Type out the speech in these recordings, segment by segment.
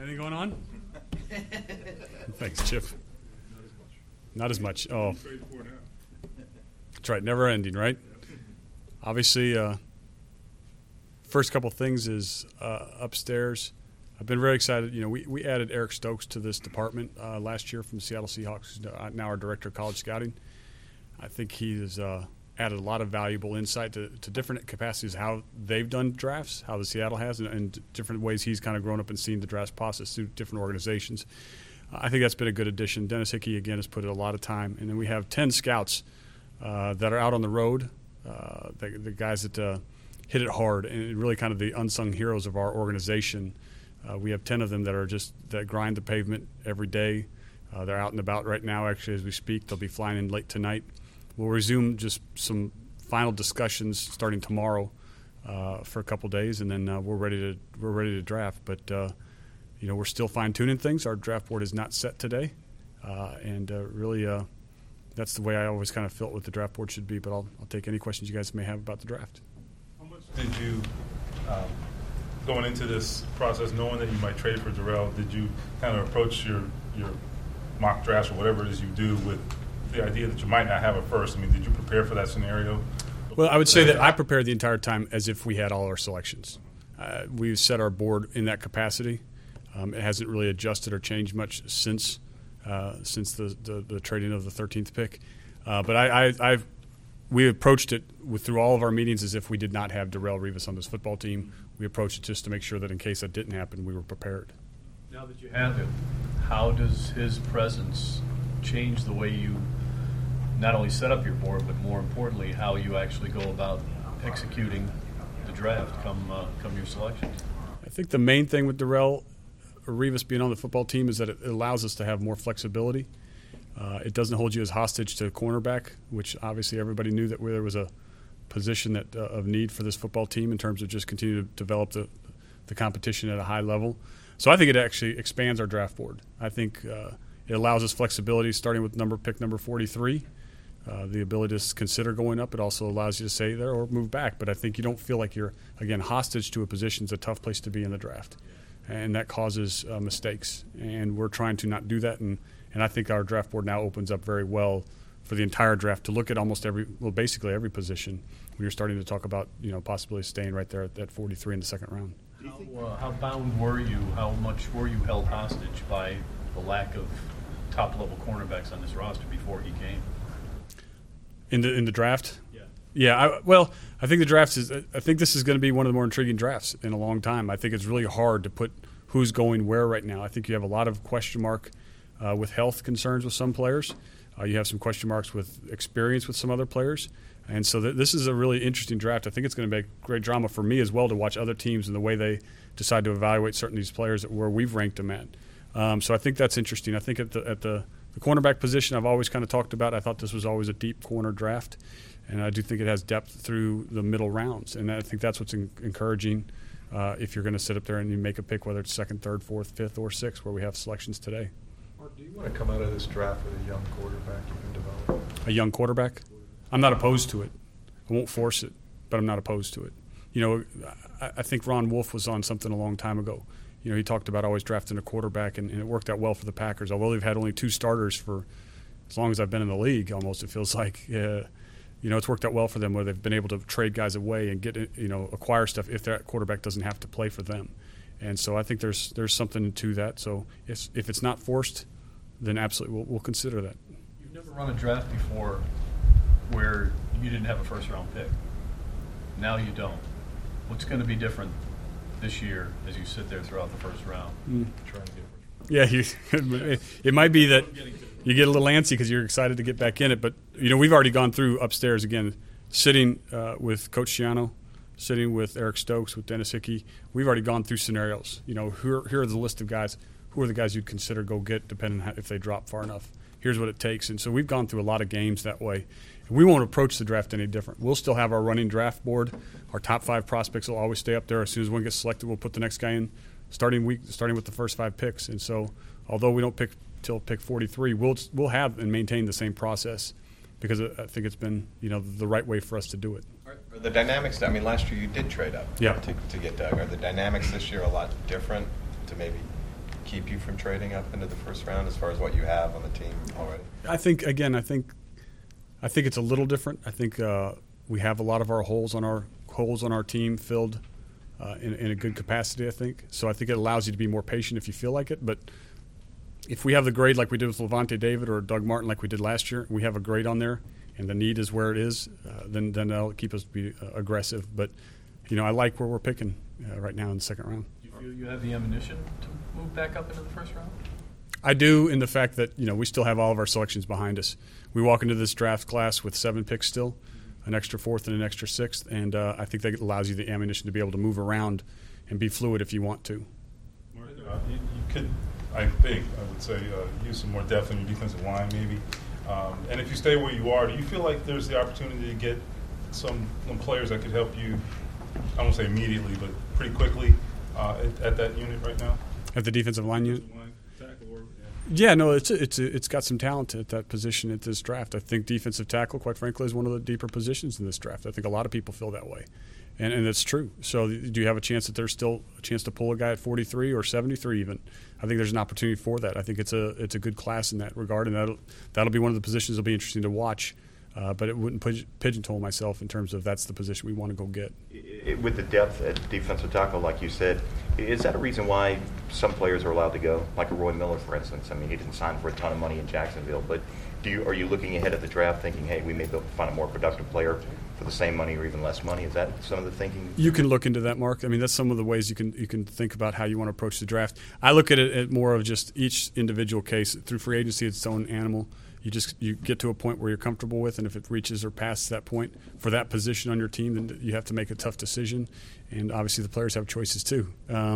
Anything going on? Thanks, Chip. Not as much. Oh, that's right. Never ending, right? Obviously, first couple things is upstairs. I've been very excited. You know, we added Eric Stokes to this department last year from the Seattle Seahawks, who's now our director of college scouting. I think he has added a lot of valuable insight to different capacities, how they've done drafts, how the Seattle has, and different ways he's kind of grown up and seen the draft process through different organizations. I think that's been a good addition. Dennis Hickey, again, has put in a lot of time. And then we have 10 scouts that are out on the road, the guys that hit it hard, and really kind of the unsung heroes of our organization. We have 10 of them that grind the pavement every day. They're out and about right now, actually, as we speak. They'll be flying in late tonight. We'll resume just some final discussions starting tomorrow for a couple days, and then we're ready to draft. But you know, we're still fine-tuning things. Our draft board is not set today, and really that's the way I always kind of felt what the draft board should be. But I'll take any questions you guys may have about the draft. How much did you, going into this process, knowing that you might trade for Darrell, did you kind of approach your mock drafts or whatever it is you do with the idea that you might not have a first? I mean, did you prepare for that scenario? Well, I would say that I prepared the entire time as if we had all our selections. We've set our board in that capacity. It hasn't really adjusted or changed much since the trading of the 13th pick. But we approached it through all of our meetings as if we did not have Darrelle Revis on this football team. We approached it just to make sure that in case that didn't happen, we were prepared. Now that you have him, how does his presence change the way you not only set up your board, but more importantly, how you actually go about executing the draft come your selections? I think the main thing with Darrelle Revis being on the football team is that it allows us to have more flexibility. It doesn't hold you as hostage to cornerback, which obviously everybody knew that there was a position that of need for this football team in terms of just continue to develop the competition at a high level. So I think it actually expands our draft board. I think it allows us flexibility starting with pick number 43. The ability to consider going up. It also allows you to stay there or move back. But I think you don't feel like you're, again, hostage to a position. It's a tough place to be in the draft. And that causes mistakes. And we're trying to not do that. And I think our draft board now opens up very well for the entire draft to look at basically every position when you're starting to talk about, possibly staying right there at 43 in the second round. How bound were you? How much were you held hostage by the lack of top-level cornerbacks on this roster before he came? In the draft? Yeah. Yeah. I think the draft I think this is going to be one of the more intriguing drafts in a long time. I think it's really hard to put who's going where right now. I think you have a lot of question mark with health concerns with some players. You have some question marks with experience with some other players. And so this is a really interesting draft. I think it's going to make great drama for me as well to watch other teams and the way they decide to evaluate certain of these players where we've ranked them at. So I think that's interesting. I think at the cornerback position I've always kind of talked about. I thought this was always a deep corner draft, and I do think it has depth through the middle rounds. And I think that's what's encouraging if you're going to sit up there and you make a pick, whether it's second, third, fourth, fifth, or sixth, where we have selections today. Mark, do you want to come out of this draft with a young quarterback you can develop? A young quarterback? I'm not opposed to it. I won't force it, but I'm not opposed to it. I think Ron Wolf was on something a long time ago. He talked about always drafting a quarterback, and it worked out well for the Packers. Although they've had only 2 starters for as long as I've been in the league, almost it feels like. It's worked out well for them where they've been able to trade guys away and get acquire stuff if that quarterback doesn't have to play for them. And so I think there's something to that. So if it's not forced, then absolutely we'll consider that. You've never run a draft before where you didn't have a first-round pick. Now you don't. What's going to be different this year as you sit there throughout the first round trying to get it might be that you get a little antsy because you're excited to get back in it, but we've already gone through upstairs again, sitting with Coach Schiano, sitting with Eric Stokes, with Dennis Hickey. We've already gone through scenarios. Here are the list of guys. Who are the guys you'd consider go get depending on if they drop far enough? Here's what it takes. And so we've gone through a lot of games that way. We won't approach the draft any different. We'll still have our running draft board. Our top 5 prospects will always stay up there. As soon as one gets selected, we'll put the next guy in, starting with the first 5 picks. And so, although we don't pick till pick 43, we'll have and maintain the same process because I think it's been the right way for us to do it. Are the dynamics? I mean, last year you did trade up yeah. to get Doug. Are the dynamics this year a lot different to maybe keep you from trading up into the first round as far as what you have on the team already? I think it's a little different. I think we have a lot of our holes on our team filled in a good capacity, I think. So I think it allows you to be more patient if you feel like it. But if we have the grade like we did with Levante David or Doug Martin like we did last year, we have a grade on there, and the need is where it is, then that'll keep us be aggressive. But, I like where we're picking right now in the second round. Do you feel you have the ammunition to move back up into the first round? I do, in the fact that, we still have all of our selections behind us. We walk into this draft class with 7 picks still, an extra 4th and an extra 6th, and I think that allows you the ammunition to be able to move around and be fluid if you want to. Mark, you could, I would say, use some more depth in your defensive line maybe. And if you stay where you are, do you feel like there's the opportunity to get some players that could help you, I won't say immediately, but pretty quickly at that unit right now? At the defensive line unit? Tackle or, Yeah, no, it's got some talent at that position at this draft. I think defensive tackle, quite frankly, is one of the deeper positions in this draft. I think a lot of people feel that way, and it's true. So do you have a chance that there's still a chance to pull a guy at 43 or 73 even? I think there's an opportunity for that. I think it's a good class in that regard, and that'll be one of the positions that'll be interesting to watch. But it wouldn't pigeonhole myself in terms of that's the position we want to go get. With the depth at defensive tackle, like you said, is that a reason why some players are allowed to go? Like a Roy Miller, for instance. I mean, he didn't sign for a ton of money in Jacksonville, but are you looking ahead at the draft thinking, hey, we may be able to find a more productive player for the same money or even less money? Is that some of the thinking? You can look into that, Mark. I mean, that's some of the ways you can think about how you want to approach the draft. I look at it at more of just each individual case. Through free agency, it's its own animal. You get to a point where you're comfortable with, and if it reaches or passes that point for that position on your team, then you have to make a tough decision. And obviously the players have choices too.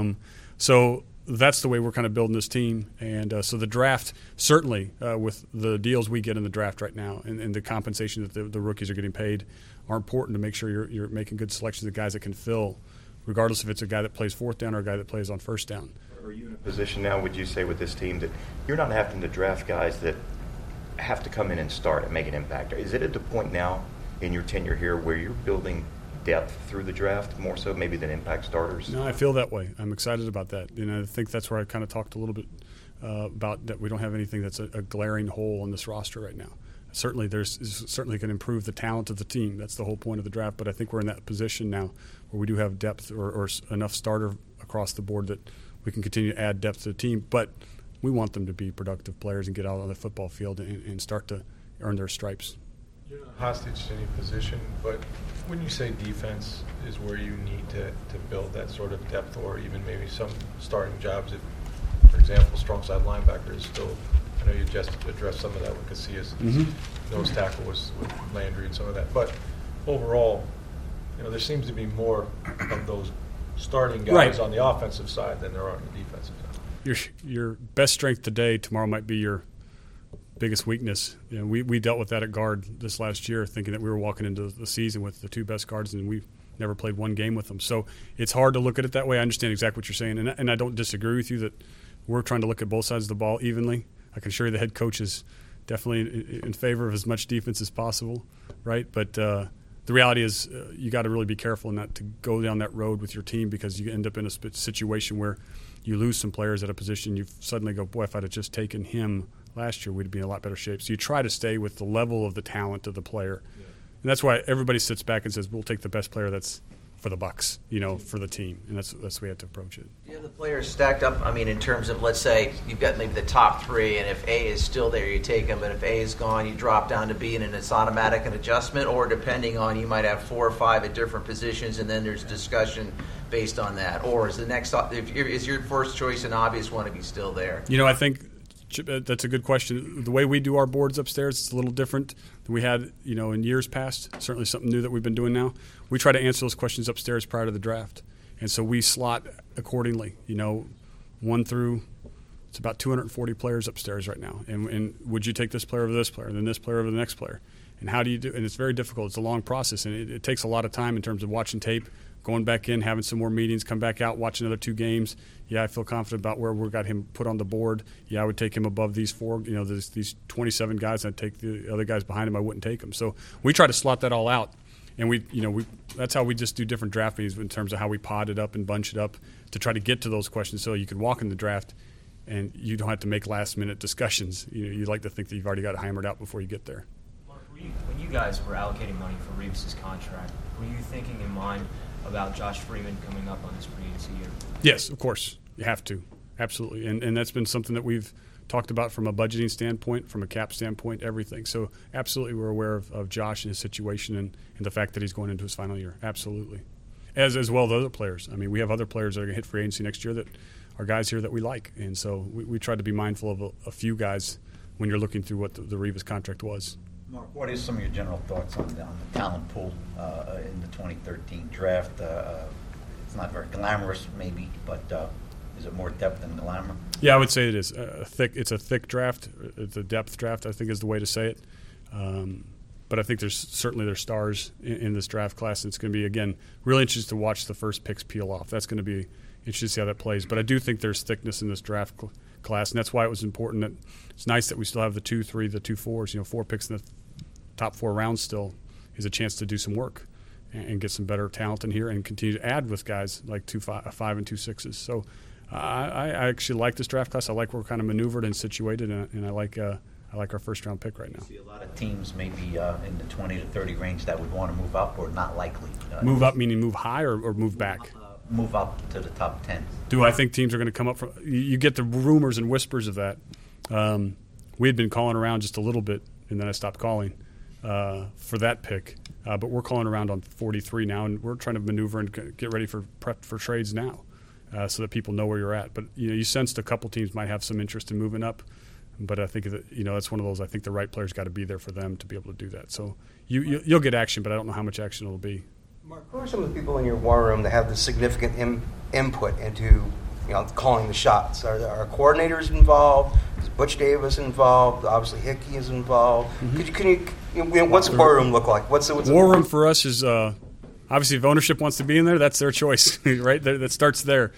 So that's the way we're kind of building this team. And so the draft, certainly with the deals we get in the draft right now and the compensation that the rookies are getting paid, are important to make sure you're making good selections of guys that can fill, regardless if it's a guy that plays 4th down or a guy that plays on 1st down. Are you in a position now, would you say, with this team that you're not having to draft guys that have to come in and start and make an impact? Is it at the point now in your tenure here where you're building depth through the draft more so maybe than impact starters? No, I feel that way. I'm excited about that. I think that's where I kind of talked a little bit about that we don't have anything that's a glaring hole in this roster right now. Certainly certainly can improve the talent of the team. That's the whole point of the draft. But I think we're in that position now where we do have depth or enough starter across the board that we can continue to add depth to the team. But we want them to be productive players and get out on the football field and start to earn their stripes. You're not hostage to any position, but when you say defense is where you need to build that sort of depth or even maybe some starting jobs, if, for example, strong side linebacker is still, I know you just addressed some of that with Casillas, nose tackle was with Landry and some of that, but overall, there seems to be more of those starting guys on the offensive side than there are on the defensive side. Your best strength today, tomorrow might be your biggest weakness. We dealt with that at guard this last year, thinking that we were walking into the season with the 2 best guards, and we never played one game with them. So it's hard to look at it that way. I understand exactly what you're saying, and I don't disagree with you that we're trying to look at both sides of the ball evenly. I can assure you the head coach is definitely in favor of as much defense as possible, right? But the reality is you got to really be careful not to go down that road with your team, because you end up in a situation where you lose some players at a position, you suddenly go, boy, if I'd have just taken him last year, we'd be in a lot better shape. So you try to stay with the level of the talent of the player. Yeah. And that's why everybody sits back and says, we'll take the best player that's for the Bucks, for the team. And that's the way you have to approach it. Do you have the players stacked up, in terms of, let's say, you've got maybe the top 3, and if A is still there, you take them, but if A is gone, you drop down to B, and it's automatic an adjustment, or depending on, you might have 4 or 5 at different positions, and then there's discussion based on that, or is the next, is your first choice an obvious one if he's still there? I think that's a good question. The way we do our boards upstairs is a little different than we had, in years past. Certainly something new that we've been doing now. We try to answer those questions upstairs prior to the draft, and so we slot accordingly. 1 through, it's about 240 players upstairs right now. And would you take this player over this player, and then this player over the next player? And how do you do? And it's very difficult. It's a long process, and it takes a lot of time in terms of watching tape, going back in, having some more meetings, come back out, watch another 2 games. Yeah, I feel confident about where we got him put on the board. Yeah, I would take him above these 4, these 27 guys. I'd take the other guys behind him. I wouldn't take them. So we try to slot that all out. And that's how we just do different draft meetings in terms of how we pod it up and bunch it up to try to get to those questions so you could walk in the draft and you don't have to make last-minute discussions. You like to think that you've already got it hammered out before you get there. Mark, when you guys were allocating money for Reeves' contract, were you thinking in mind about Josh Freeman coming up on his free agency year? Yes, of course. You have to. Absolutely. And that's been something that we've talked about from a budgeting standpoint, from a cap standpoint, everything. So absolutely we're aware of Josh and his situation and the fact that he's going into his final year. Absolutely. As well as other players. I mean, we have other players that are going to hit free agency next year that are guys here that we like. And so we try to be mindful of a few guys when you're looking through what the Reeves contract was. Mark, what is some of your general thoughts on the talent pool in the 2013 draft? It's not very glamorous, maybe, but is it more depth than glamour? Yeah, I would say it is. It's a thick draft. It's a depth draft, I think is the way to say it. But I think there's stars in this draft class. And it's going to be, again, really interesting to watch the first picks peel off. That's going to be interesting to see how that plays. But I do think there's thickness in this draft class, and that's why it was important that it's nice that we still have the 2, 3, the 2, 4s. 4 picks in the top 4 rounds still is a chance to do some work and get some better talent in here and continue to add with guys like 2, 5 and 2, 6s. So I actually like this draft class. I like where we're kind of maneuvered and situated, and I like our first-round pick right now. I see a lot of teams maybe in the 20 to 30 range that would want to move up or not likely. Move up meaning move high or move back? Move up to the top 10. Do I think teams are going to come up from – you get the rumors and whispers of that. We had been calling around just a little bit, and then I stopped calling for that pick. But we're calling around on 43 now, and we're trying to maneuver and get ready for prep for trades now so that people know where you're at. But, you sensed a couple teams might have some interest in moving up. But I think that, that's one of those. I think the right players got to be there for them to be able to do that. So you'll get action, but I don't know how much action it'll be. Mark, who are some of the people in your war room that have the significant input into calling the shots? Are coordinators involved? Is Butch Davis involved? Obviously, Hickey is involved. Mm-hmm. What's the war room look like? What's war room for us is obviously if ownership wants to be in there, that's their choice, right? That starts there.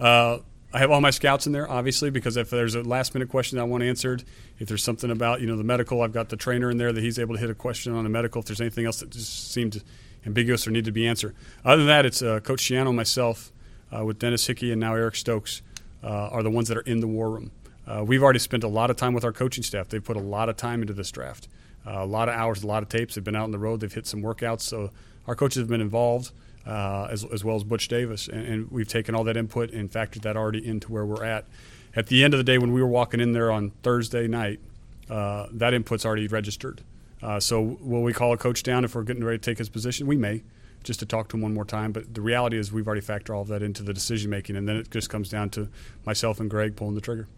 I have all my scouts in there, obviously, because if there's a last-minute question that I want answered, if there's something about the medical, I've got the trainer in there that he's able to hit a question on the medical. If there's anything else that just seemed ambiguous or needed to be answered. Other than that, it's Coach Schiano, myself, with Dennis Hickey, and now Eric Stokes are the ones that are in the war room. We've already spent a lot of time with our coaching staff. They've put a lot of time into this draft, a lot of hours, a lot of tapes. They've been out on the road. They've hit some workouts. So our coaches have been involved. As well as Butch Davis, and we've taken all that input and factored that already into where we're at. At the end of the day, when we were walking in there on Thursday night, that input's already registered. So will we call a coach down if we're getting ready to take his position? We may, just to talk to him one more time. But the reality is we've already factored all of that into the decision-making, and then it just comes down to myself and Greg pulling the trigger.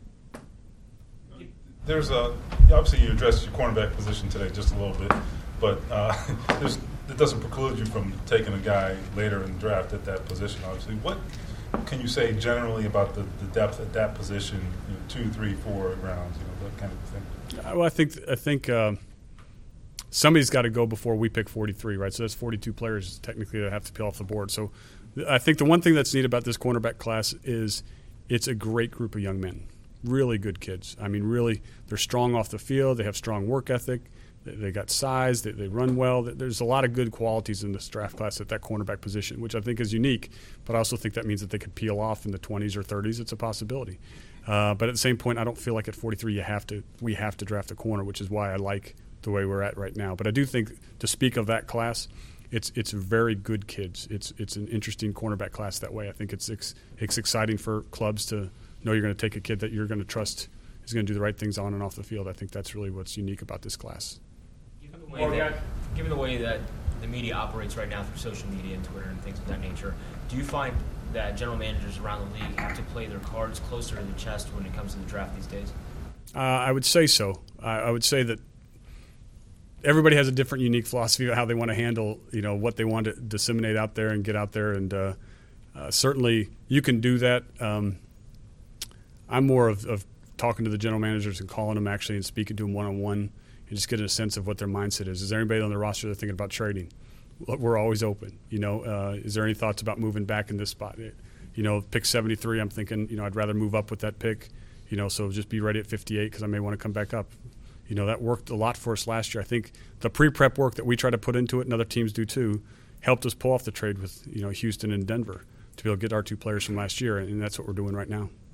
There's obviously you addressed your cornerback position today just a little bit, but it doesn't preclude you from taking a guy later in the draft at that position, obviously. What can you say generally about the depth at that position, 2, 3, 4 rounds, that kind of thing? Well, I think somebody's got to go before we pick 43, right? So that's 42 players technically that have to peel off the board. So I think the one thing that's neat about this cornerback class is it's a great group of young men, really good kids. I mean, really, they're strong off the field. They have strong work ethic. They got size. They run well. There's a lot of good qualities in this draft class at that cornerback position, which I think is unique. But I also think that means that they could peel off in the 20s or 30s. It's a possibility. But at the same point, I don't feel like at 43 we have to draft a corner, which is why I like the way we're at right now. But I do think, to speak of that class, it's very good kids. It's an interesting cornerback class that way. I think it's exciting for clubs to know you're going to take a kid that you're going to trust is going to do the right things on and off the field. I think that's really what's unique about this class. Given the way that the media operates right now through social media and Twitter and things of that nature, do you find that general managers around the league have to play their cards closer to the chest when it comes to the draft these days? I would say so. I would say that everybody has a different, unique philosophy of how they want to handle, what they want to disseminate out there and get out there. And certainly you can do that. I'm more of talking to the general managers and calling them actually and speaking to them one-on-one and just getting a sense of what their mindset is. Is there anybody on the roster that's thinking about trading? We're always open. Is there any thoughts about moving back in this spot? Pick 73, I'm thinking, I'd rather move up with that pick, so just be ready at 58 because I may want to come back up. That worked a lot for us last year. I think the pre-prep work that we try to put into it, and other teams do too, helped us pull off the trade with Houston and Denver to be able to get our 2 players from last year, and that's what we're doing right now. Is there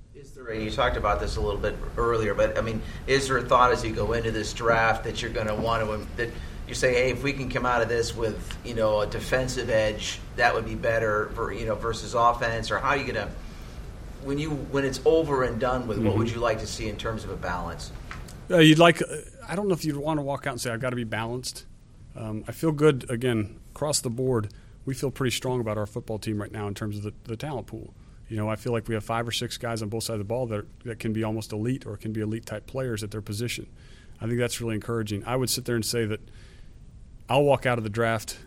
And you talked about this a little bit earlier, but I mean, is there a thought as you go into this draft that you're going to want to that you say, hey, if we can come out of this with a defensive edge, that would be better for versus offense, or how are you going to when it's over and done with, what would you like to see in terms of a balance? You'd like. I don't know if you'd want to walk out and say I've got to be balanced. I feel good again across the board. We feel pretty strong about our football team right now in terms of the talent pool. I feel like we have 5 or 6 guys on both sides of the ball that can be almost elite or can be elite-type players at their position. I think that's really encouraging. I would sit there and say that I'll walk out of the draft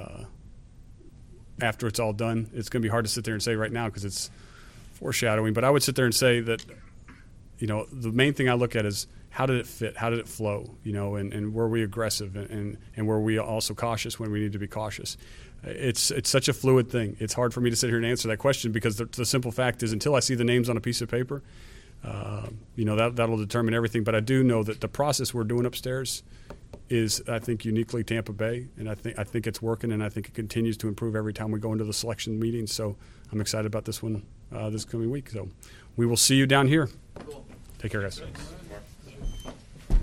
after it's all done. It's going to be hard to sit there and say right now because it's foreshadowing, but I would sit there and say that, the main thing I look at is how did it fit? How did it flow? And were we aggressive and were we also cautious when we need to be cautious? It's such a fluid thing. It's hard for me to sit here and answer that question because the simple fact is until I see the names on a piece of paper, that'll determine everything. But I do know that the process we're doing upstairs is, I think, uniquely Tampa Bay, and I think it's working, and I think it continues to improve every time we go into the selection meetings. So I'm excited about this one this coming week. So we will see you down here. Cool. Take care, guys.